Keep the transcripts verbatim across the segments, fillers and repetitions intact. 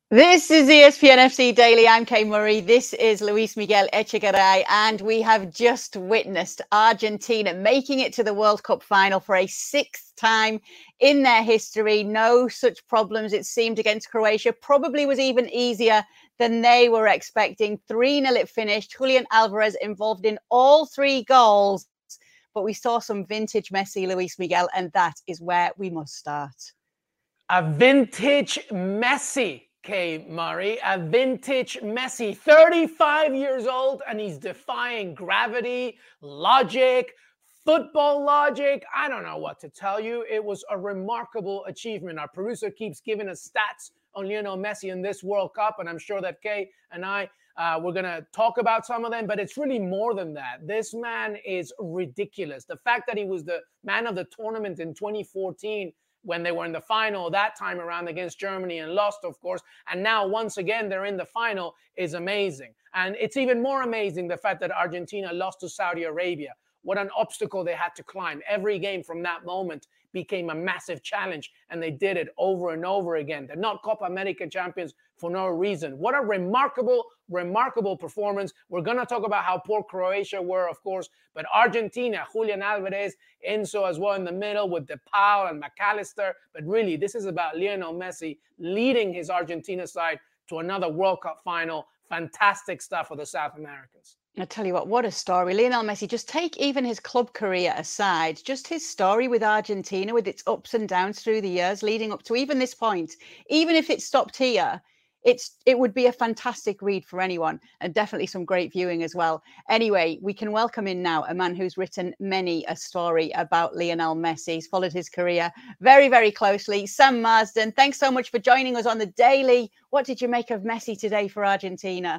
This is E S P N F C Daily. I'm Kay Murray. This is Luis Miguel Echegaray, and we have just witnessed Argentina making it to the World Cup final for a sixth time in their history. No such problems, it seemed, against Croatia. Probably was even easier than they were expecting. three nil it finished. Julian Alvarez involved in all three goals. But we saw some vintage Messi, Luis Miguel, and that is where we must start. A vintage Messi. Kay Murray, a vintage Messi, thirty-five years old, and he's defying gravity, logic, football logic. I don't know what to tell you. It was a remarkable achievement. Our producer keeps giving us stats on Lionel Messi in this World Cup, and I'm sure that Kay and I, uh, we're going to talk about some of them, but it's really more than that. This man is ridiculous. The fact that he was the man of the tournament in twenty fourteen, when they were in the final that time around against Germany and lost, of course. And now, once again, they're in the final is amazing. And it's even more amazing the fact that Argentina lost to Saudi Arabia. What an obstacle they had to climb. Every game from that moment became a massive challenge, and they did it over and over again. They're not Copa America champions for no reason. What a remarkable, remarkable performance. We're going to talk about how poor Croatia were, of course, but Argentina, Julian Alvarez, Enzo as well in the middle with DePaul and McAllister. But really, this is about Lionel Messi leading his Argentina side to another World Cup final. Fantastic stuff for the South Americans. I tell you what, what a story. Lionel Messi, just take even his club career aside, just his story with Argentina, with its ups and downs through the years leading up to even this point, even if it stopped here, it's it would be a fantastic read for anyone, and definitely some great viewing as well. Anyway, we can welcome in now a man who's written many a story about Lionel Messi. He's followed his career very, very closely. Sam Marsden, thanks so much for joining us on the Daily. What did you make of Messi today for Argentina?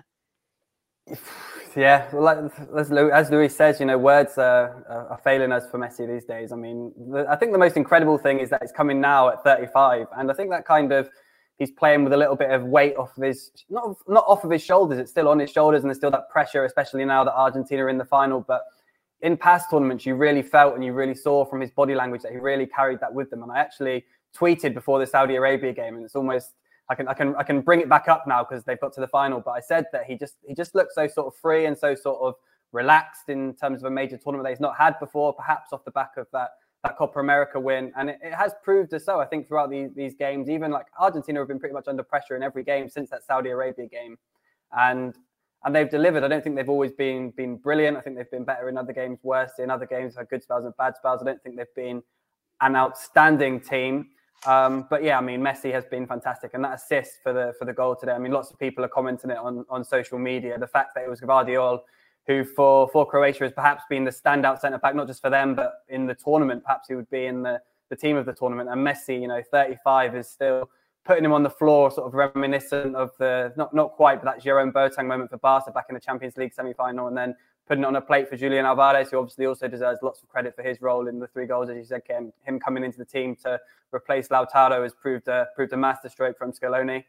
Yeah, well, as Luis says, you know, words are, are failing us for Messi these days. I mean, the, I think the most incredible thing is that it's coming now at thirty-five. And I think that kind of, he's playing with a little bit of weight off of his, not, not off of his shoulders, it's still on his shoulders, and there's still that pressure, especially now that Argentina are in the final. But in past tournaments, you really felt and you really saw from his body language that he really carried that with them. And I actually tweeted before the Saudi Arabia game, and it's almost, I can I can I can bring it back up now because they've got to the final. But I said that he just he just looked so sort of free and so sort of relaxed in terms of a major tournament that he's not had before, perhaps off the back of that that Copa America win. And it, it has proved as so, I think, throughout these, these games. Even like Argentina have been pretty much under pressure in every game since that Saudi Arabia game. And and they've delivered. I don't think they've always been been brilliant. I think they've been better in other games, worse in other games, had good spells and bad spells. I don't think they've been an outstanding team. Um, but yeah, I mean, Messi has been fantastic, and that assist for the for the goal today. I mean, lots of people are commenting it on, on social media. The fact that it was Gvardiol, who for, for Croatia has perhaps been the standout centre back, not just for them, but in the tournament. Perhaps he would be in the, the team of the tournament. And Messi, you know, thirty-five is still putting him on the floor, sort of reminiscent of the not not quite, but that Jerome Boateng moment for Barca back in the Champions League semi-final, and then putting it on a plate for Julian Alvarez, who obviously also deserves lots of credit for his role in the three goals. As you said, Kim, him coming into the team to replace Lautaro has proved a, proved a masterstroke from Scaloni.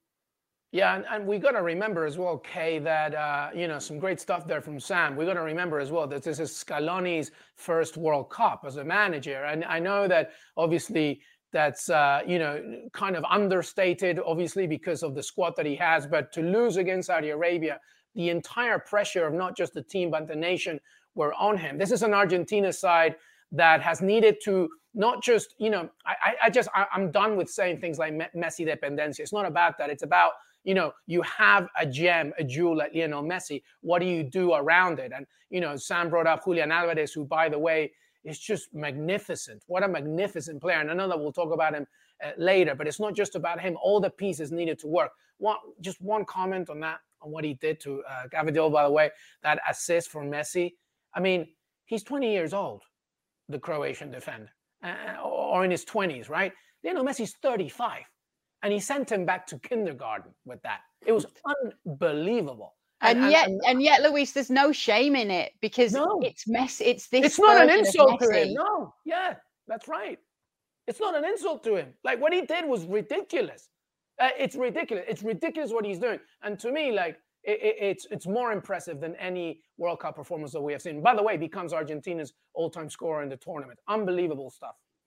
Yeah, and, and we got to remember as well, Kay, that, uh, you know, some great stuff there from Sam. We got to remember as well that this is Scaloni's first World Cup as a manager. And I know that obviously that's, uh, you know, kind of understated, obviously, because of the squad that he has. But to lose against Saudi Arabia, the entire pressure of not just the team, but the nation were on him. This is an Argentina side that has needed to not just, you know, I, I just, I, I'm done with saying things like Messi dependencia. It's not about that. It's about, you know, you have a gem, a jewel like Lionel Messi. What do you do around it? And, you know, Sam brought up Julian Alvarez, who, by the way, is just magnificent. What a magnificent player. And I know that we'll talk about him uh, later, but it's not just about him. All the pieces needed to work. One, just one comment on that, on what he did to uh, Gvardiol, by the way, that assist from Messi. I mean, he's twenty years old, the Croatian defender, uh, or in his twenties, right? Lionel Messi's thirty-five, and he sent him back to kindergarten with that. It was unbelievable. And, and yet, and, and yet, Luis, there's no shame in it because no. it's Messi. It's this. It's not an insult to him. No, yeah, that's right. It's not an insult to him. Like, what he did was ridiculous. Uh, it's ridiculous. It's ridiculous what he's doing. And to me, like, it, it, it's it's more impressive than any World Cup performance that we have seen. By the way, becomes Argentina's all-time scorer in the tournament. Unbelievable stuff.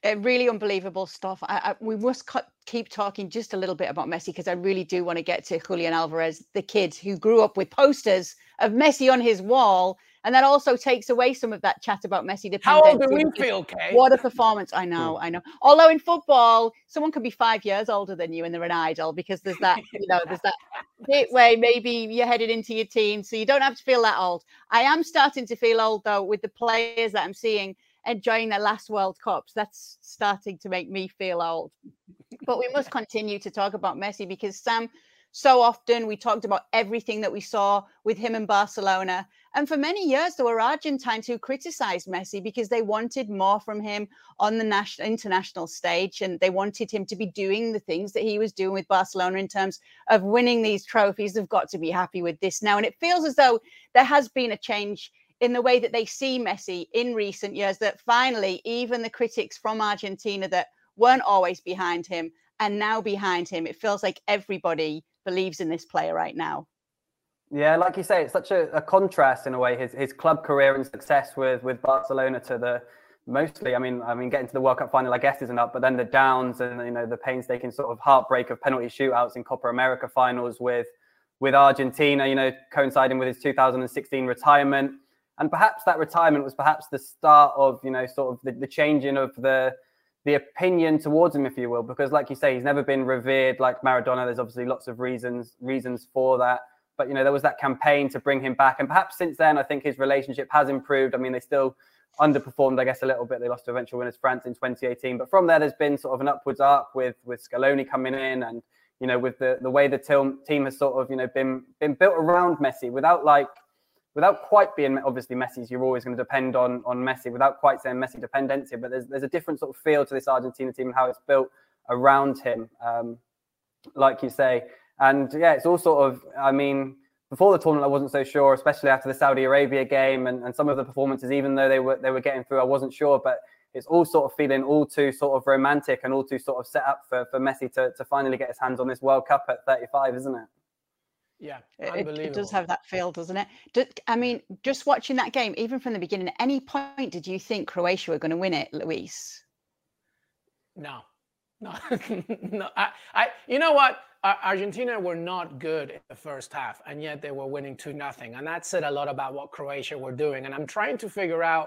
Uh, really unbelievable stuff. I, I, we must cut, keep talking just a little bit about Messi, because I really do want to get to Julian Alvarez, the kid who grew up with posters of Messi on his wall. And that also takes away some of that chat about Messi dependency. How old do we feel, Kay? What a performance. I know, I know. Although in football, someone could be five years older than you and they're an idol, because there's that, you know, there's that bit where maybe you're headed into your teens, so you don't have to feel that old. I am starting to feel old, though, with the players that I'm seeing enjoying their last World Cups. That's starting to make me feel old. But we must continue to talk about Messi, because, Sam, so often we talked about everything that we saw with him in Barcelona. And for many years, there were Argentines who criticized Messi because they wanted more from him on the national, international stage. And they wanted him to be doing the things that he was doing with Barcelona in terms of winning these trophies. They've got to be happy with this now. And it feels as though there has been a change in the way that they see Messi in recent years, that finally, even the critics from Argentina that weren't always behind him and now behind him, it feels like everybody believes in this player right now. Yeah, like you say, it's such a, a contrast in a way, his his club career and success with with Barcelona to the mostly, I mean, I mean, getting to the World Cup final, I guess, isn't up, but then the downs and, you know, the painstaking sort of heartbreak of penalty shootouts in Copa America finals with with Argentina, you know, coinciding with his two thousand sixteen retirement. And perhaps that retirement was perhaps the start of, you know, sort of the, the changing of the the opinion towards him, if you will, because like you say, he's never been revered like Maradona. There's obviously lots of reasons reasons for that. But, you know, there was that campaign to bring him back. And perhaps since then, I think his relationship has improved. I mean, they still underperformed, I guess, a little bit. They lost to eventual winners France in twenty eighteen. But from there, there's been sort of an upwards arc with with Scaloni coming in and, you know, with the, the way the team has sort of, you know, been been built around Messi without like, without quite being, obviously Messi's, you're always going to depend on on Messi, without quite saying Messi dependencia, but there's there's a different sort of feel to this Argentina team and how it's built around him, um, like you say. And yeah, it's all sort of, I mean, before the tournament, I wasn't so sure, especially after the Saudi Arabia game and, and some of the performances, even though they were they were getting through, I wasn't sure, but it's all sort of feeling all too sort of romantic and all too sort of set up for, for Messi to, to finally get his hands on this World Cup at thirty-five, isn't it? Yeah, it, it does have that feel, doesn't it? Do, I mean, just watching that game, even from the beginning, at any point did you think Croatia were going to win it, Luis? No, no, no. I, I, you know what? Argentina were not good in the first half, and yet they were winning two nothing, and that said a lot about what Croatia were doing. And I'm trying to figure out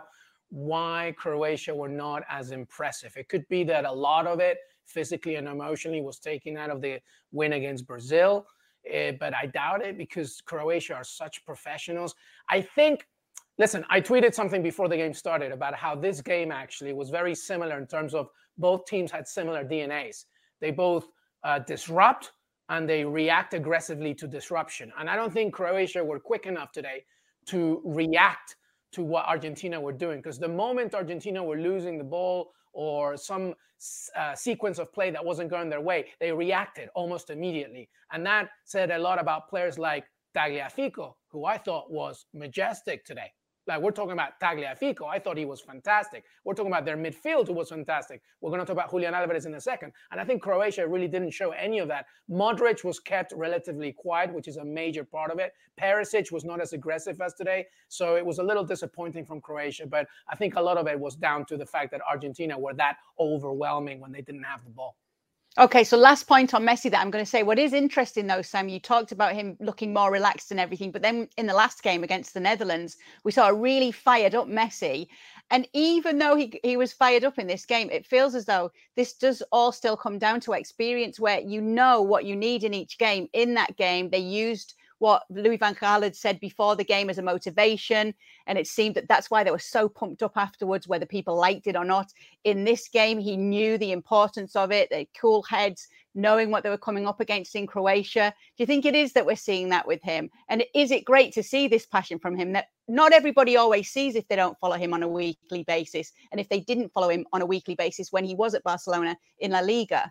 why Croatia were not as impressive. It could be that a lot of it, physically and emotionally, was taken out of the win against Brazil. Uh, but I doubt it, because Croatia are such professionals. I think, listen, I tweeted something before the game started about how this game actually was very similar in terms of both teams had similar D N As. They both uh, disrupt and they react aggressively to disruption. And I don't think Croatia were quick enough today to react to what Argentina were doing, because the moment Argentina were losing the ball or some uh, sequence of play that wasn't going their way, they reacted almost immediately. And that said a lot about players like Tagliafico, who I thought was majestic today. Like, we're talking about Tagliafico. I thought he was fantastic. We're talking about their midfield, who was fantastic. We're going to talk about Julian Alvarez in a second. And I think Croatia really didn't show any of that. Modric was kept relatively quiet, which is a major part of it. Perisic was not as aggressive as today. So it was a little disappointing from Croatia. But I think a lot of it was down to the fact that Argentina were that overwhelming when they didn't have the ball. Okay, so last point on Messi that I'm going to say. What is interesting, though, Sam, you talked about him looking more relaxed and everything, but then in the last game against the Netherlands, we saw a really fired up Messi. And even though he, he was fired up in this game, it feels as though this does all still come down to experience, where you know what you need in each game. In that game, they used what Louis van Gaal had said before the game as a motivation. And it seemed that that's why they were so pumped up afterwards, whether people liked it or not. In this game, he knew the importance of it, the cool heads, knowing what they were coming up against in Croatia. Do you think it is that we're seeing that with him? And is it great to see this passion from him that not everybody always sees if they don't follow him on a weekly basis? And if they didn't follow him on a weekly basis when he was at Barcelona in La Liga?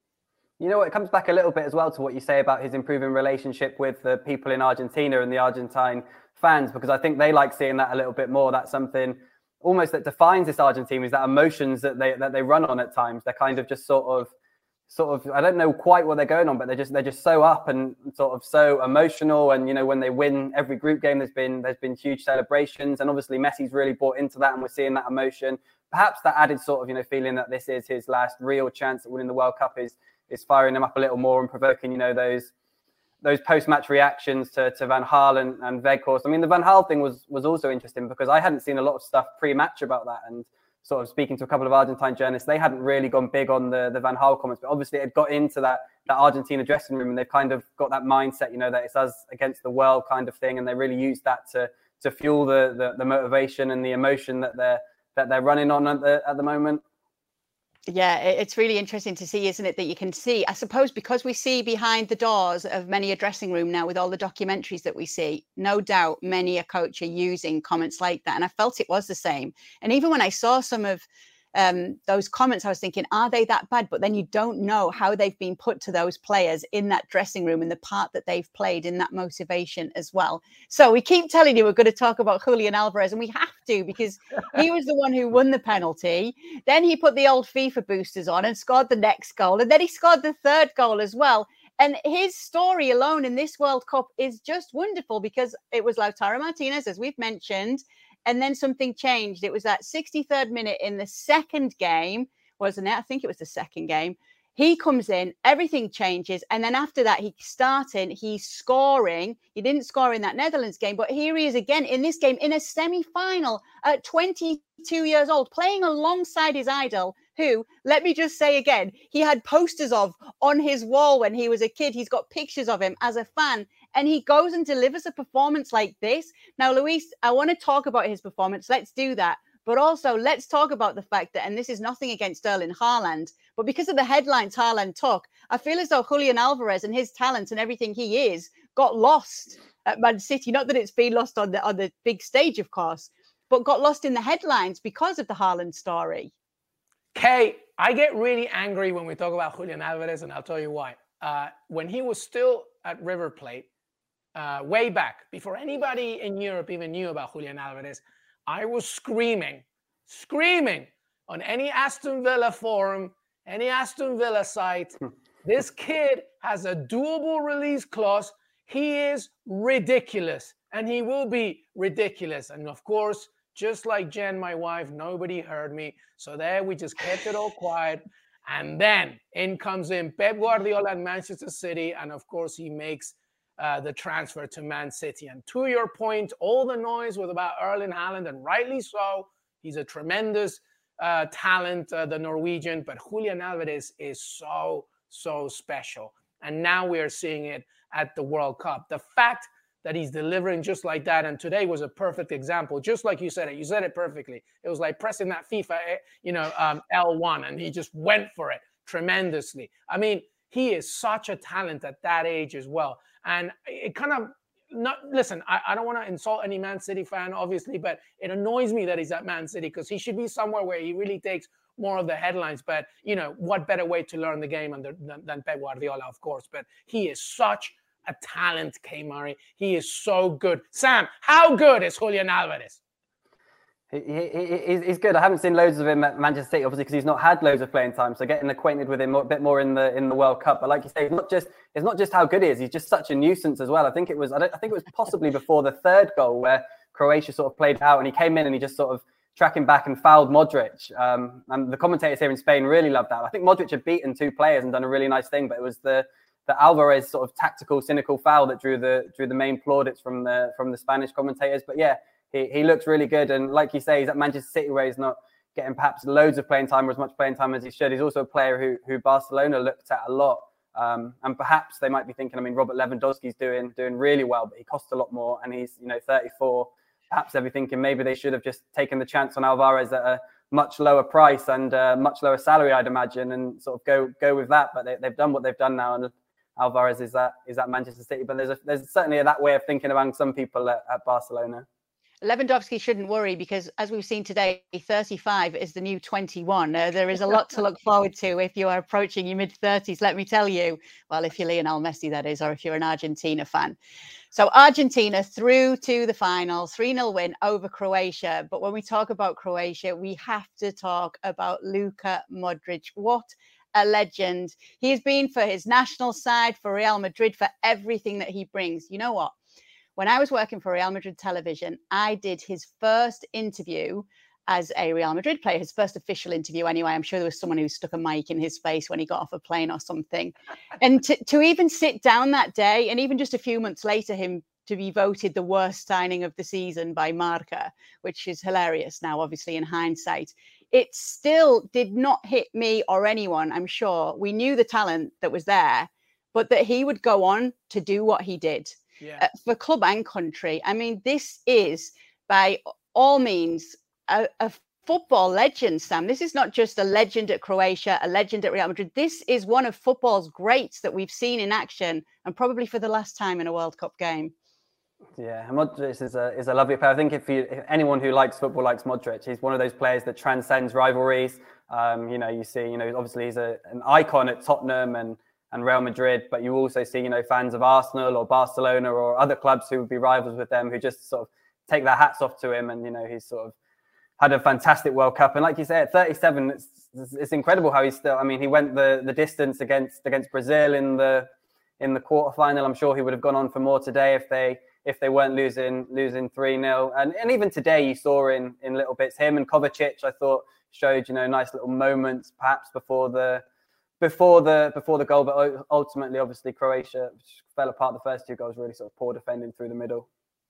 You know, it comes back a little bit as well to what you say about his improving relationship with the people in Argentina and the Argentine fans, because I think they like seeing that a little bit more. That's something almost that defines this Argentine team, is that emotions that they that they run on at times. They're kind of just sort of, sort of, I don't know quite what they're going on, but they're just they're just so up and sort of so emotional. And you know, when they win every group game, there's been there's been huge celebrations, and obviously Messi's really bought into that, and we're seeing that emotion. perhaps that added sort of, you know, feeling that this is his last real chance at winning the World Cup is is firing him up a little more and provoking, you know, those those post-match reactions to, to Van Gaal and, and Weghorst. I mean, the Van Gaal thing was was also interesting because I hadn't seen a lot of stuff pre-match about that, and sort of speaking to a couple of Argentine journalists, they hadn't really gone big on the, the Van Gaal comments, but obviously it got into that that Argentina dressing room, and they've kind of got that mindset, you know, that it's us against the world kind of thing, and they really use that to to fuel the the, the motivation and the emotion that they're that they're running on at the at the moment. Yeah, it's really interesting to see, isn't it, that you can see, I suppose, because we see behind the doors of many a dressing room now with all the documentaries that we see, no doubt many a coach are using comments like that. And I felt it was the same. And even when I saw some of um, those comments, I was thinking, are they that bad? But then you don't know how they've been put to those players in that dressing room and the part that they've played in that motivation as well. So we keep telling you we're going to talk about Julian Alvarez, and we have to, because he was the one who won the penalty. Then he put the old FIFA boosters on and scored the next goal. And then he scored the third goal as well. And his story alone in this World Cup is just wonderful, because it was Lautaro Martinez, as we've mentioned, and then something changed. It was that sixty-third minute in the second game, wasn't it? I think it was the second game. He comes in, everything changes. And then after that, he's starting, he's scoring. He didn't score in that Netherlands game, but here he is again in this game in a semi-final at twenty-two years old, playing alongside his idol, who, let me just say again, he had posters of on his wall when he was a kid. He's got pictures of him as a fan, and he goes and delivers a performance like this. Now, Luis, I want to talk about his performance. Let's do that. But also, let's talk about the fact that, and this is nothing against Erling Haaland, but because of the headlines Haaland took, I feel as though Julian Alvarez and his talent and everything he is got lost at Man City. Not that it's been lost on the on the big stage, of course, but got lost in the headlines because of the Haaland story. Kay, I get really angry when we talk about Julian Alvarez, and I'll tell you why. Uh, when he was still at River Plate, uh, way back, before anybody in Europe even knew about Julian Alvarez, I was screaming, screaming on any Aston Villa forum, any Aston Villa site. This kid has a doable release clause. He is ridiculous, and he will be ridiculous. And of course, just like Jen, my wife, nobody heard me. So there we just kept it all quiet. And then in comes in Pep Guardiola and Manchester City. And of course, he makes Uh, the transfer to Man City. And to your point, all the noise was about Erling Haaland, and rightly so. He's a tremendous uh, talent, uh, the Norwegian, but Julian Alvarez is so, so special. And now we are seeing it at the World Cup. The fact that he's delivering just like that, and today was a perfect example, just like you said it. You said it perfectly. It was like pressing that FIFA, you know, um, L one, and he just went for it tremendously. I mean, he is such a talent at that age as well. And it kind of, not listen, I, I don't want to insult any Man City fan, obviously, but it annoys me that he's at Man City, because he should be somewhere where he really takes more of the headlines. But, you know, what better way to learn the game under, than, than Pep Guardiola, of course. But he is such a talent, Kay Murray. He is so good. Sam, how good is Julian Alvarez? He, he, he's good. I haven't seen loads of him at Manchester City, obviously, because he's not had loads of playing time. So getting acquainted with him a bit more in the in the World Cup. But like you say, it's not just it's not just how good he is. He's just such a nuisance as well. I think it was I, don't, I think it was possibly before the third goal where Croatia sort of played out, and he came in and he just sort of tracking back and fouled Modric. Um, and the commentators here in Spain really loved that. I think Modric had beaten two players and done a really nice thing, but it was the the Alvarez sort of tactical, cynical foul that drew the drew the main plaudits from the from the Spanish commentators. But yeah. He, he looks really good. And like you say, he's at Manchester City, where he's not getting perhaps loads of playing time or as much playing time as he should. He's also a player who who Barcelona looked at a lot. Um, and perhaps they might be thinking, I mean, Robert Lewandowski's doing doing really well, but he costs a lot more, and he's, you know, thirty-four. Perhaps they'll be thinking maybe they should have just taken the chance on Alvarez at a much lower price and uh, much lower salary, I'd imagine, and sort of go go with that. But they, they've done what they've done now, and Alvarez is at, is at Manchester City. But there's a, there's certainly that way of thinking among some people at, at Barcelona. Lewandowski shouldn't worry, because as we've seen today, thirty-five is the new twenty-one. Uh, there is a lot to look forward to if you are approaching your mid-thirties, let me tell you. Well, if you're Lionel Messi, that is, or if you're an Argentina fan. So Argentina through to the final, three nil win over Croatia. But when we talk about Croatia, we have to talk about Luka Modric. What a legend. He has been for his national side, for Real Madrid, for everything that he brings. You know what? When I was working for Real Madrid Television, I did his first interview as a Real Madrid player, his first official interview anyway. I'm sure there was someone who stuck a mic in his face when he got off a plane or something. And to, to even sit down that day, and even just a few months later, him to be voted the worst signing of the season by Marca, which is hilarious now, obviously, in hindsight. It still did not hit me or anyone, I'm sure. We knew the talent that was there, but that he would go on to do what he did yeah. uh, for club and country. I mean, this is, by all means, a, a football legend, Sam. This is not just a legend at Croatia, a legend at Real Madrid. This is one of football's greats that we've seen in action, and probably for the last time in a World Cup game. Yeah, Modric is a is a lovely player. I think if, you, if anyone who likes football likes Modric, he's one of those players that transcends rivalries. Um, you know, you see, you know, obviously he's a, an icon at Tottenham and, and Real Madrid, but you also see, you know, fans of Arsenal or Barcelona or other clubs who would be rivals with them who just sort of take their hats off to him. And, you know, he's sort of had a fantastic World Cup. And like you say, at thirty-seven, it's, it's incredible how he's still, I mean, he went the, the distance against against Brazil in the in the quarterfinal. I'm sure he would have gone on for more today if they if they weren't losing losing three nil. And and even today you saw in in little bits, him and Kovacic, I thought, showed, you know, nice little moments perhaps before the before the before the goal, but ultimately obviously Croatia fell apart. The first two goals, really sort of poor defending through the middle.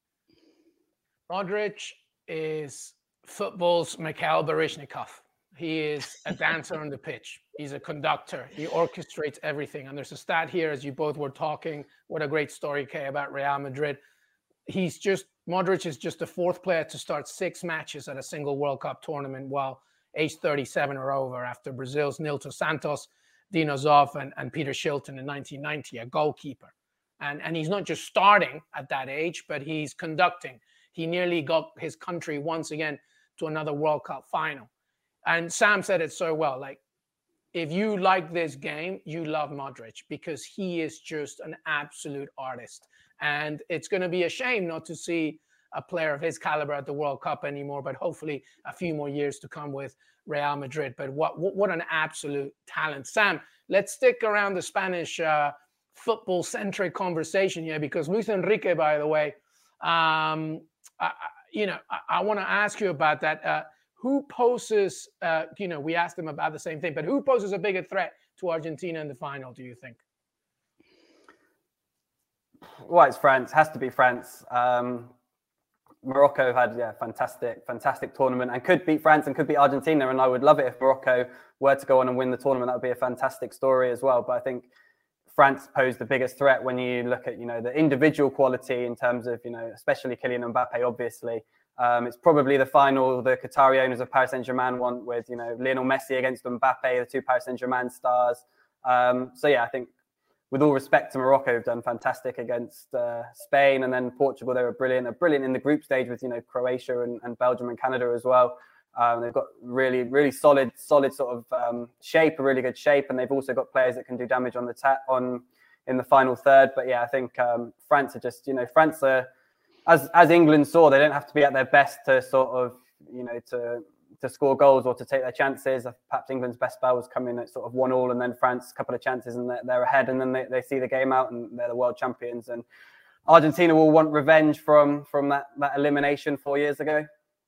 Modric is football's Mikhail Baryshnikov. He is a dancer on the pitch. He's a conductor. He orchestrates everything. And there's a stat here, as you both were talking. What a great story, Kay, about Real Madrid. He's just, Modric is just the fourth player to start six matches at a single World Cup tournament, while age thirty-seven are over after Brazil's Nilton Santos, Dino Zoff, and, and Peter Shilton in nineteen ninety, a goalkeeper. And, and he's not just starting at that age, but he's conducting. He nearly got his country once again to another World Cup final. And Sam said it so well, like, if you like this game, you love Modric, because he is just an absolute artist. And it's going to be a shame not to see a player of his caliber at the World Cup anymore, but hopefully a few more years to come with Real Madrid. But what what, what an absolute talent. Sam, let's stick around the Spanish uh, football-centric conversation here, because Luis Enrique, by the way, um, I, you know, I, I want to ask you about that. Uh, who poses, uh, you know, we asked him about the same thing, but who poses a bigger threat to Argentina in the final, do you think? Well, it's France. Has to be France. Um, Morocco had yeah, fantastic, fantastic tournament and could beat France and could beat Argentina. And I would love it if Morocco were to go on and win the tournament. That would be a fantastic story as well. But I think France posed the biggest threat when you look at, you know, the individual quality in terms of, you know, especially Kylian Mbappe, obviously. Um, it's probably the final the Qatari owners of Paris Saint-Germain want, with, you know, Lionel Messi against Mbappe, the two Paris Saint-Germain stars. Um, so, yeah, I think with all respect to Morocco, have done fantastic against uh, Spain, and then Portugal, they were brilliant. They're brilliant in the group stage with, you know, Croatia and, and Belgium and Canada as well. Um, they've got really, really solid, solid sort of um, shape, a really good shape, and they've also got players that can do damage on the ta- on in the final third. But yeah, I think um, France are just, you know, France are, as as England saw, they don't have to be at their best to sort of, you know, to to score goals or to take their chances. Perhaps England's best spell was coming at sort of one all, and then France a couple of chances and they're, they're ahead, and then they, they see the game out and they're the world champions. And Argentina will want revenge from from that that elimination four years ago.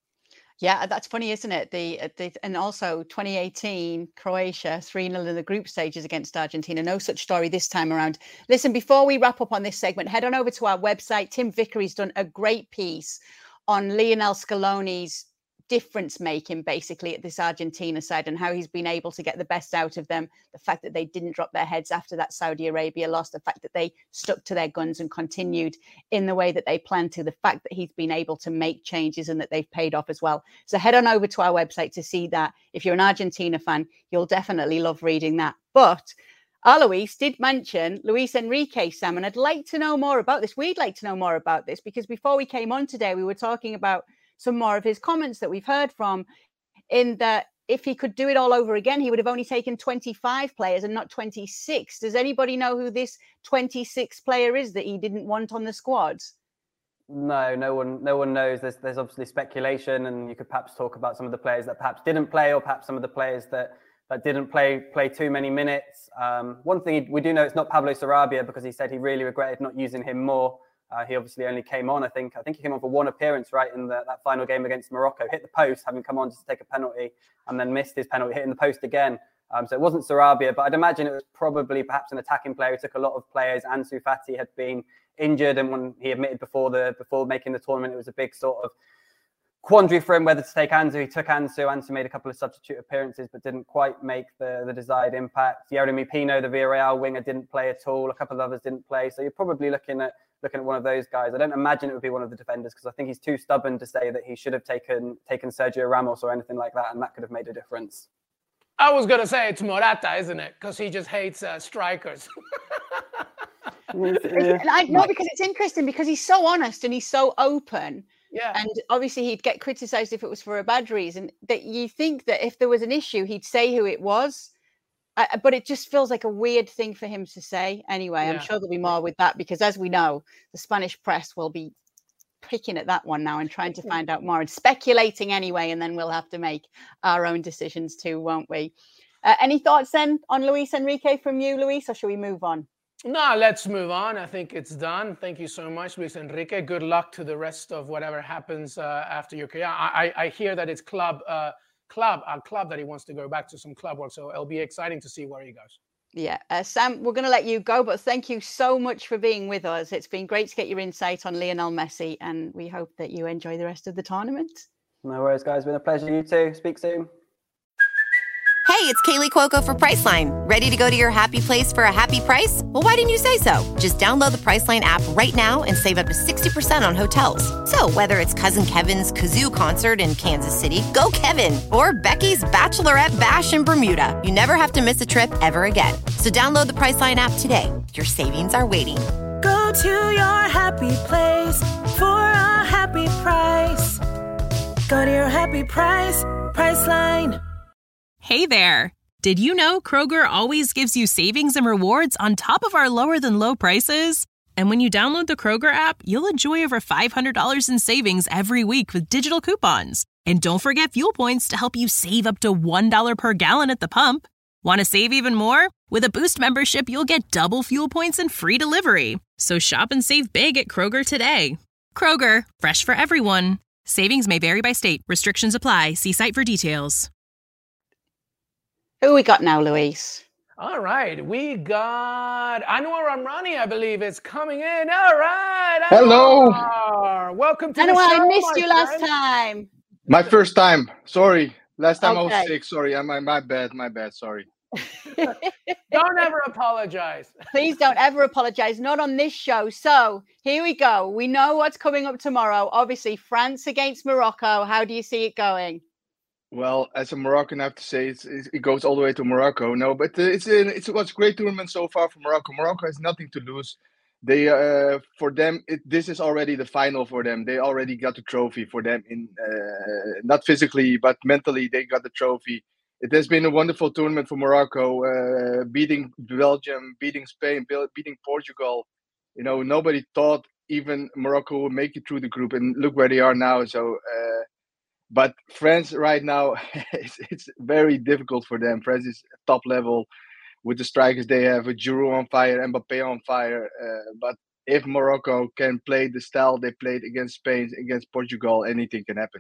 Yeah, that's funny, isn't it? The, the and also twenty eighteen, Croatia three nil in the group stages against Argentina. No such story this time around. Listen, before we wrap up on this segment, head on over to our website. Tim Vickery's done a great piece on Lionel Scaloni's difference making basically at this Argentina side, and how he's been able to get the best out of them. The fact that they didn't drop their heads after that Saudi Arabia loss, the fact that they stuck to their guns and continued in the way that they planned to, the fact that he's been able to make changes and that they've paid off as well. So head on over to our website to see that. If you're an Argentina fan, you'll definitely love reading that. But Alois did mention Luis Enrique, Sam, and I'd like to know more about this. We'd like to know more about this, because before we came on today, we were talking about some more of his comments that we've heard from, in that if he could do it all over again, he would have only taken twenty-five players and not twenty-six. Does anybody know who this twenty-sixth player is that he didn't want on the squad? No, no one, no one knows. There's, there's obviously speculation, and you could perhaps talk about some of the players that perhaps didn't play, or perhaps some of the players that, that didn't play play too many minutes. Um, one thing we do know, it's not Pablo Sarabia, because he said he really regretted not using him more. Uh, he obviously only came on, I think, I think he came on for one appearance, right, in the, that final game against Morocco, hit the post, having come on just to take a penalty, and then missed his penalty, hitting the post again. Um, so it wasn't Sarabia, but I'd imagine it was probably perhaps an attacking player who took a lot of players. Ansu Fati had been injured, and when he admitted before the before making the tournament, it was a big sort of quandary for him whether to take Ansu. He took Ansu. Ansu made a couple of substitute appearances, but didn't quite make the, the desired impact. Yeremy Pino, the Villarreal winger, didn't play at all. A couple of others didn't play. So you're probably looking at looking at one of those guys. I don't imagine it would be one of the defenders because I think he's too stubborn to say that he should have taken taken Sergio Ramos or anything like that, and that could have made a difference. I was going to say it's Morata, isn't it? Because he just hates uh, strikers. And I know, because it's interesting because he's so honest and he's so open. Yeah. And obviously he'd get criticised if it was for a bad reason. That you think that if there was an issue, he'd say who it was. Uh, but it just feels like a weird thing for him to say. Anyway, yeah. I'm sure there'll be more with that because, as we know, the Spanish press will be picking at that one now and trying to find out more and speculating anyway. And then we'll have to make our own decisions too, won't we? Uh, any thoughts then on Luis Enrique from you, Luis, or shall we move on? No, let's move on. I think it's done. Thank you so much, Luis Enrique. Good luck to the rest of whatever happens uh, after your career. I, I hear that it's club, uh, club, a club that he wants to go back to some club work. So it'll be exciting to see where he goes. Yeah, uh, Sam, we're going to let you go, but thank you so much for being with us. It's been great to get your insight on Lionel Messi, and we hope that you enjoy the rest of the tournament. No worries, guys. It's been a pleasure. You too. Speak soon. Hey, it's Kaylee Cuoco for Priceline. Ready to go to your happy place for a happy price? Well, why didn't you say so? Just download the Priceline app right now and save up to sixty percent on hotels. So whether it's Cousin Kevin's Kazoo Concert in Kansas City, go Kevin, or Becky's Bachelorette Bash in Bermuda, you never have to miss a trip ever again. So download the Priceline app today. Your savings are waiting. Go to your happy place for a happy price. Go to your happy price, Priceline. Hey there! Did you know Kroger always gives you savings and rewards on top of our lower-than-low prices? And when you download the Kroger app, you'll enjoy over five hundred dollars in savings every week with digital coupons. And don't forget fuel points to help you save up to one dollar per gallon at the pump. Want to save even more? With a Boost membership, you'll get double fuel points and free delivery. So shop and save big at Kroger today. Kroger, fresh for everyone. Savings may vary by state. Restrictions apply. See site for details. Who we got now, Luis? All right, we got Anwar Amrani, I believe, is coming in. All right, Anwar. Hello. Welcome to Anwar, the show. I missed you friend. last time. My first time. Sorry. Last time Okay. I was sick. Sorry. My, my bad. My bad. Sorry. Don't ever apologize. Please don't ever apologize. Not on this show. So here we go. We know what's coming up tomorrow. Obviously, France against Morocco. How do you see it going? Well, as a Moroccan, I have to say it's, it's, it goes all the way to Morocco. No, but uh, it's a, it's it was a great tournament so far for Morocco. Morocco has nothing to lose. They uh, for them, it, this is already the final for them. They already got the trophy for them in uh, not physically but mentally. They got the trophy. It has been a wonderful tournament for Morocco, uh, beating Belgium, beating Spain, beating Portugal. You know, nobody thought even Morocco would make it through the group, and look where they are now. So. Uh, But France right now, it's, it's very difficult for them. France is top level with the strikers they have, with Giroud on fire, Mbappé on fire. Uh, but if Morocco can play the style they played against Spain, against Portugal, anything can happen.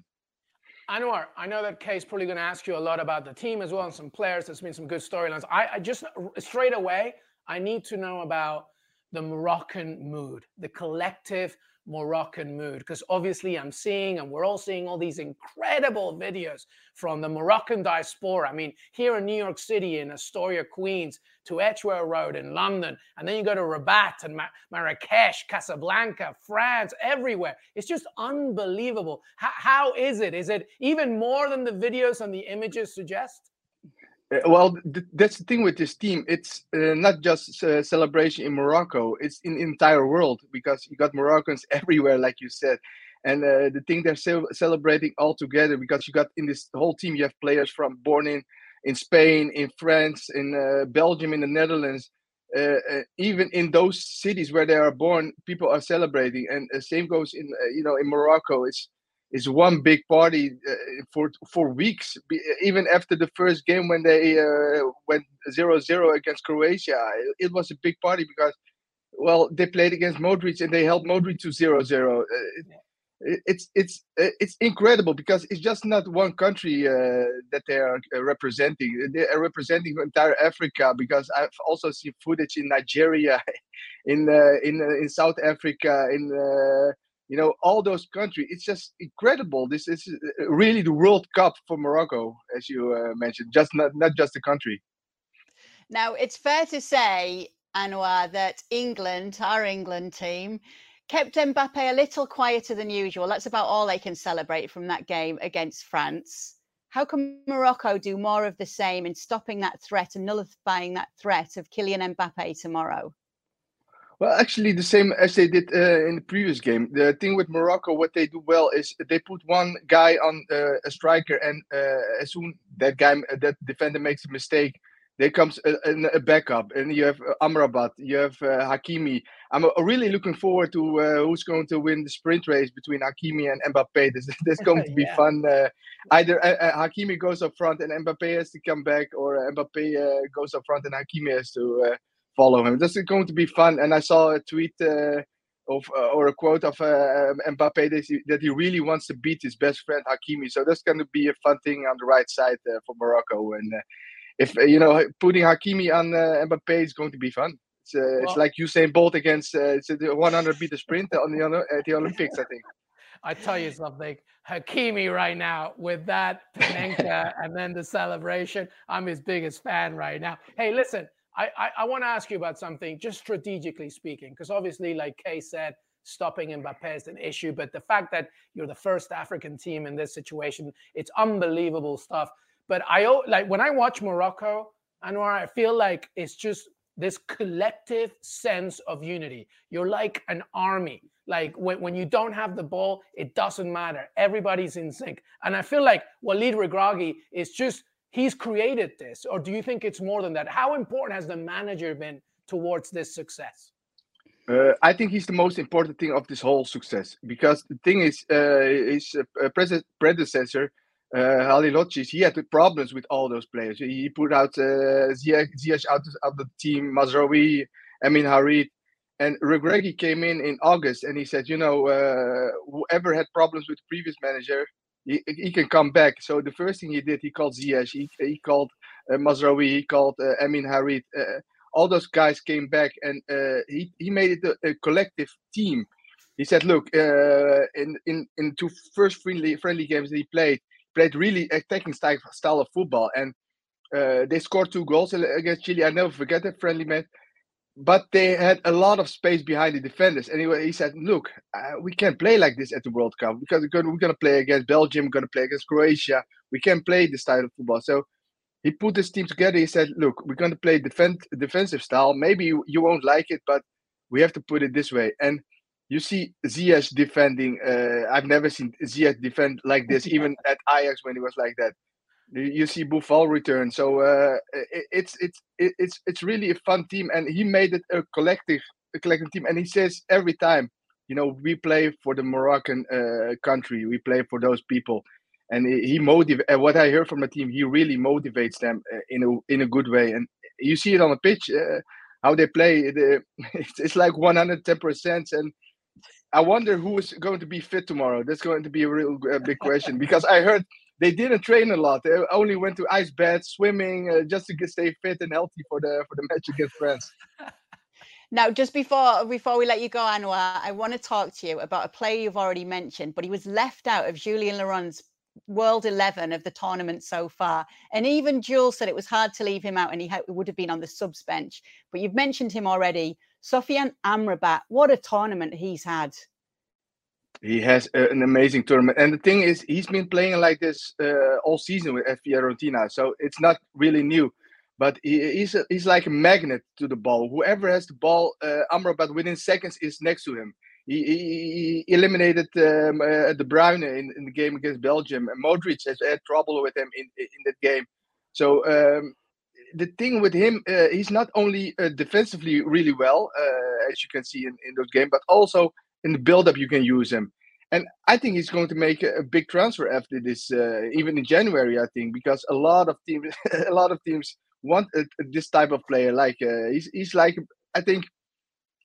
Anwar, I know that Kay's probably going to ask you a lot about the team as well and some players. There's been some good storylines. I, I just, straight away, I need to know about the Moroccan mood, the collective Moroccan mood, because obviously I'm seeing, and we're all seeing, all these incredible videos from the Moroccan diaspora. I mean, here in New York City, in Astoria, Queens, to Edgware Road in London, and then you go to Rabat and Mar- Marrakesh, Casablanca, France, everywhere. It's just unbelievable. H- how is it? Is it even more than the videos and the images suggest? Uh, well, th- that's the thing with this team. It's uh, not just uh, celebration in Morocco. It's in the entire world, because you got Moroccans everywhere, like you said. And uh, the thing they're ce- celebrating all together, because you got in this whole team, you have players from born in, in Spain, in France, in uh, Belgium, in the Netherlands. Uh, uh, even in those cities where they are born, people are celebrating. And the uh, same goes in, uh, you know, in Morocco. It's It's one big party uh, for for weeks. Be, even after the first game when they uh, went zero zero against Croatia, it, it was a big party because well, they played against Modric and they held Modric to zero zero. Uh, it, it's it's it's incredible because it's just not one country uh, that they are representing. They are representing entire Africa, because I've also seen footage in Nigeria, in uh, in uh, in South Africa, in uh, you know, all those countries. It's just incredible. This is really the World Cup for Morocco, as you uh, mentioned. Just not not just the country. Now, it's fair to say, Anwar, that England, our England team, kept Mbappe a little quieter than usual. That's about all they can celebrate from that game against France. How can Morocco do more of the same in stopping that threat and nullifying that threat of Kylian Mbappe tomorrow? Well, actually, the same as they did uh, in the previous game. The thing with Morocco, what they do well is they put one guy on uh, a striker, and uh, as soon that guy, that defender makes a mistake, there comes a, a backup, and you have Amrabat, you have uh, Hakimi. I'm really looking forward to uh, who's going to win the sprint race between Hakimi and Mbappe. This, this is going to be Yeah. fun. Uh, either uh, uh, Hakimi goes up front and Mbappe has to come back, or uh, Mbappe uh, goes up front and Hakimi has to uh, follow him. This is going to be fun. And I saw a tweet uh, of uh, or a quote of uh, Mbappe that he, that he really wants to beat his best friend Hakimi. So that's going to be a fun thing on the right side uh, for Morocco. And uh, if uh, you know, putting Hakimi on uh, Mbappe is going to be fun. It's, uh, well, it's like Usain Bolt against uh, it's the one hundred meter sprint on the at the Olympics, I think. I tell you something, Hakimi right now with that Panenka and then the celebration, I'm his biggest fan right now. Hey, listen, I I, I want to ask you about something, just strategically speaking, because obviously, like Kay said, stopping Mbappe is an issue, but the fact that you're the first African team in this situation, it's unbelievable stuff. But I like when I watch Morocco, Anwar, I feel like it's just this collective sense of unity. You're like an army. Like when, when you don't have the ball, it doesn't matter. Everybody's in sync. And I feel like Walid Regragui is just, he's created this. Or do you think it's more than that? How important has the manager been towards this success? Uh, I think he's the most important thing of this whole success, because the thing is, uh, his uh, predecessor, Uh, Halilhodžić, he had problems with all those players. He put out uh, Ziyech out of the team, Mazraoui, Amin Harit, and Regragui came in in August, and he said, you know, uh, whoever had problems with the previous manager, he, he can come back. So the first thing he did, he called Ziyech, he, he called uh, Mazraoui, he called uh, Amin Harit. Uh, all those guys came back, and uh, he, he made it a, a collective team. He said, look, uh, in, in, in two first friendly, friendly games that he played, played really attacking style, style of football, and uh, they scored two goals against Chile. I never forget that friendly match. But they had a lot of space behind the defenders. Anyway, he said, look, uh, we can't play like this at the World Cup, because we're going, we're going to play against Belgium, we're going to play against Croatia. We can't play this style of football. So he put this team together. He said, look, we're going to play defend, defensive style. Maybe you, you won't like it, but we have to put it this way. And you see Ziyech defending. Uh, I've never seen Ziyech defend like this, even at Ajax when he was like that. You see Buffon return. So uh, it, it's it's it's it's really a fun team, and he made it a collective a collective team. And he says every time, you know, we play for the Moroccan uh, country, we play for those people, and he motivate. And what I hear from the team, he really motivates them in a in a good way. And you see it on the pitch, uh, how they play. The, it's, it's like one hundred ten percent, and I wonder who is going to be fit tomorrow. That's going to be a real uh, big question, because I heard they didn't train a lot. They only went to ice baths, swimming, uh, just to get, stay fit and healthy for the for the match against France. Now, just before before we let you go, Anwar, I want to talk to you about a player you've already mentioned, but he was left out of Julien Laurent's World eleven of the tournament so far. And even Jules said it was hard to leave him out, and he would have been on the subs bench. But you've mentioned him already. Sofiane Amrabat, what a tournament he's had. He has a, an amazing tournament. And the thing is, he's been playing like this uh, all season with F Fiorentina. So it's not really new. But he, he's, a, he's like a magnet to the ball. Whoever has the ball, uh, Amrabat within seconds is next to him. He, he, he eliminated um, uh, De Bruyne in, in the game against Belgium. And Modric has had trouble with him in, in that game. So um, the thing with him, uh, he's not only uh, defensively really well, uh, as you can see in, in those games, but also in the build-up you can use him. And I think he's going to make a, a big transfer after this, uh, even in January, I think, because a lot of teams, a lot of teams want a, a, this type of player. Like uh, he's, he's like, I think,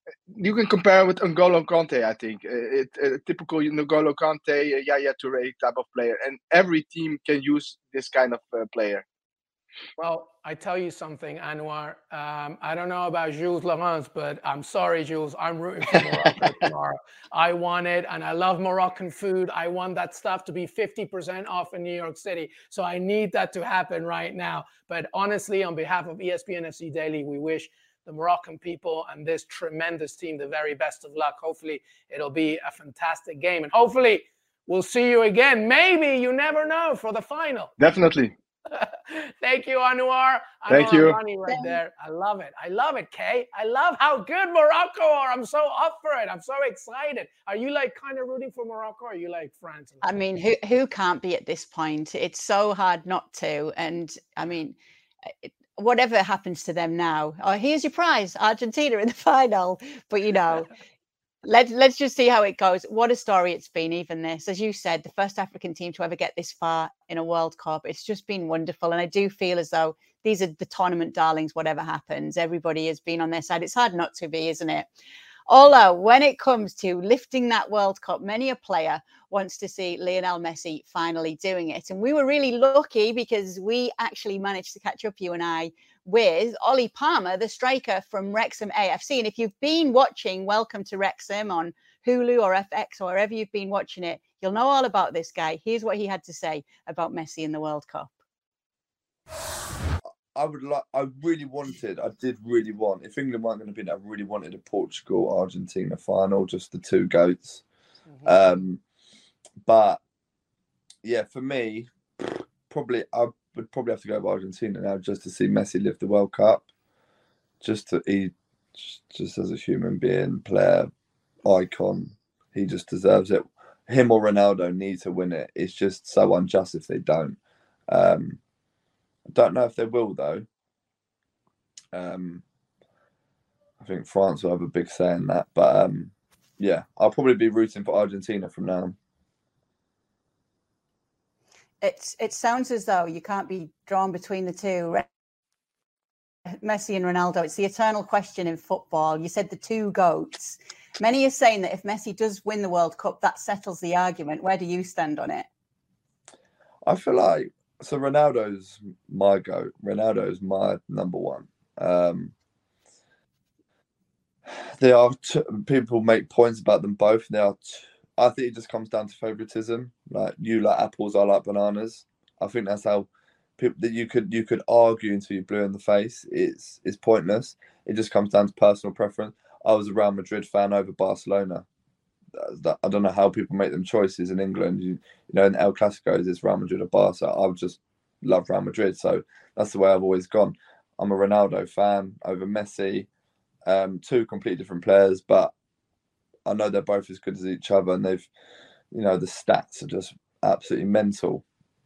you can compare with N'Golo Kante. I think it, it, a typical N'Golo Kante, uh, Yaya Touré type of player, and every team can use this kind of uh, player. Well, I tell you something, Anwar. Um, I don't know about Jules Laurens, but I'm sorry, Jules. I'm rooting for Morocco tomorrow. I want it, and I love Moroccan food. I want that stuff to be fifty percent off in New York City. So I need that to happen right now. But honestly, on behalf of E S P N F C Daily, we wish the Moroccan people and this tremendous team the very best of luck. Hopefully, it'll be a fantastic game. And hopefully, we'll see you again. Maybe, you never know, for the final. Definitely. Thank you, Anwar. Thank Anwar you. Rani right there. I love it. I love it, Kay. I love how good Morocco are. I'm so up for it. I'm so excited. Are you like kind of rooting for Morocco, or are you like France? I mean, who who can't be at this point? It's so hard not to. And I mean, it, whatever happens to them now, oh, here's your prize, Argentina in the final. But you know, Let's let's just see how it goes. What a story it's been, even this. As you said, the first African team to ever get this far in a World Cup. It's just been wonderful. And I do feel as though these are the tournament darlings, whatever happens. Everybody has been on their side. It's hard not to be, isn't it? Although when it comes to lifting that World Cup, many a player wants to see Lionel Messi finally doing it. And we were really lucky because we actually managed to catch up, you and I, with Ollie Palmer, the striker from Wrexham A F C. And if you've been watching Welcome to Wrexham on Hulu or F X or wherever you've been watching it, you'll know all about this guy. Here's what he had to say about Messi in the World Cup. I would like, I really wanted, I did really want, if England weren't going to be there, I really wanted a Portugal-Argentina final, just the two goats. Mm-hmm. Um, but, yeah, for me, probably, I would probably have to go with Argentina now just to see Messi lift the World Cup. Just to, he, just as a human being, player, icon, he just deserves it. Him or Ronaldo need to win it. It's just so unjust if they don't. Um, I don't know if they will, though. Um, I think France will have a big say in that. But, um, yeah, I'll probably be rooting for Argentina from now on. It's, it sounds as though you can't be drawn between the two. Messi and Ronaldo. It's the eternal question in football. You said the two GOATs. Many are saying that if Messi does win the World Cup, that settles the argument. Where do you stand on it? I feel like... So Ronaldo's my GOAT. Ronaldo's my number one. Um, they are t- people make points about them both. They are. T- I think it just comes down to favoritism. Like you like apples, I like bananas. I think that's how people that you could you could argue until you're blue in the face. It's it's pointless. It just comes down to personal preference. I was a Real Madrid fan over Barcelona. I don't know how people make them choices in England. You, you know, in El Clasico, it's Real Madrid or Barca. I would just love Real Madrid. So that's the way I've always gone. I'm a Ronaldo fan over Messi. Um, two completely different players, but I know they're both as good as each other. And they've, you know, the stats are just absolutely mental.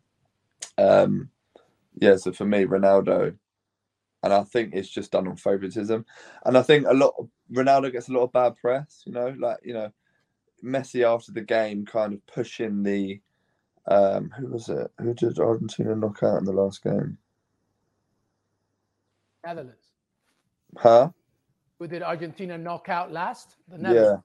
Um, yeah, so for me, Ronaldo. And I think it's just done on favoritism. And I think a lot of, Ronaldo gets a lot of bad press, you know, like, you know, Messi after the game kind of pushing the um who was it? Who did Argentina knock out in the last game? Netherlands. Huh? Who did Argentina knock out last? The Netherlands.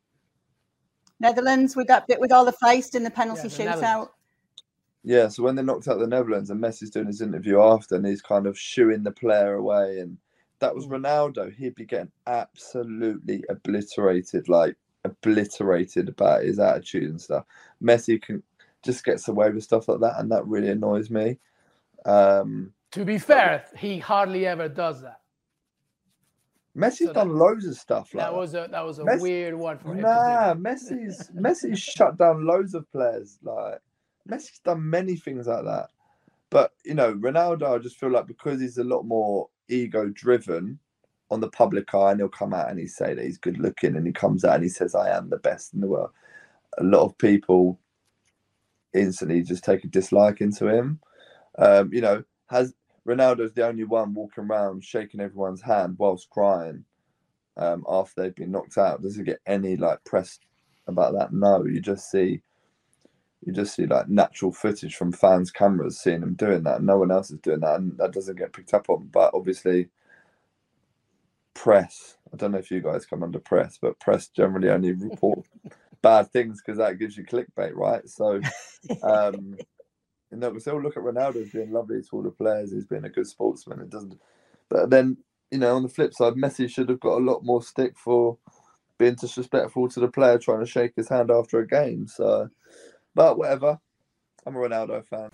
Yeah. Netherlands with that bit with all the feist in the penalty yeah, the shootout. Yeah, so when they knocked out the Netherlands and Messi's doing his interview after and he's kind of shooing the player away, and that was Ronaldo, he'd be getting absolutely obliterated, like obliterated about his attitude and stuff. Messi can just gets away with stuff like that, and that really annoys me. Um, to be fair, he hardly ever does that. Messi's so done that, loads of stuff like that. that was a that was a Messi, weird one for him. Nah, Messi's Messi's shut down loads of players. Like Messi's done many things like that. But you know, Ronaldo, I just feel like because he's a lot more ego driven on the public eye, and he'll come out and he say that he's good looking, and he comes out and he says, I am the best in the world. A lot of people instantly just take a dislike into him. Um, you know, has Ronaldo's the only one walking around shaking everyone's hand whilst crying um, after they've been knocked out. Does it get any like press about that? No, you just see you just see like natural footage from fans' cameras seeing him doing that. No one else is doing that, and that doesn't get picked up on. But obviously, press. I don't know if you guys come under press, but press generally only report bad things because that gives you clickbait, right? So, um, you know, we still look at Ronaldo as being lovely to all the players. He's been a good sportsman. It doesn't, but then, you know, on the flip side, Messi should have got a lot more stick for being disrespectful to the player trying to shake his hand after a game. So, but whatever. I'm a Ronaldo fan.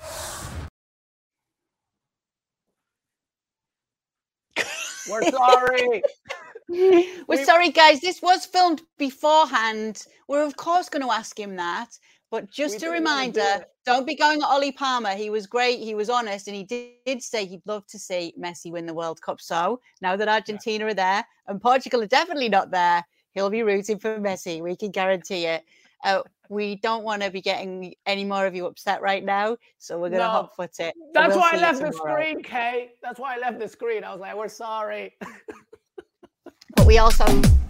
We're sorry. We're We- sorry, guys. This was filmed beforehand. We're of course going to ask him that. But just We a didn't wanna do reminder, it. don't be going at Ollie Palmer. He was great. He was honest. And he did, did say he'd love to see Messi win the World Cup. So now that Argentina are there and Portugal are definitely not there, he'll be rooting for Messi. We can guarantee it. Uh, we don't want to be getting any more of you upset right now. So we're going to No. hot foot it. and That's we'll why I see you left the tomorrow. screen, Kay. That's why I left the screen. I was like, we're sorry. But we also